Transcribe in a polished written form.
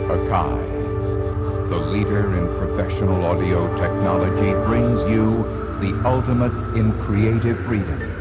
Akai, the leader in professional audio technology, brings you the ultimate in creative freedom.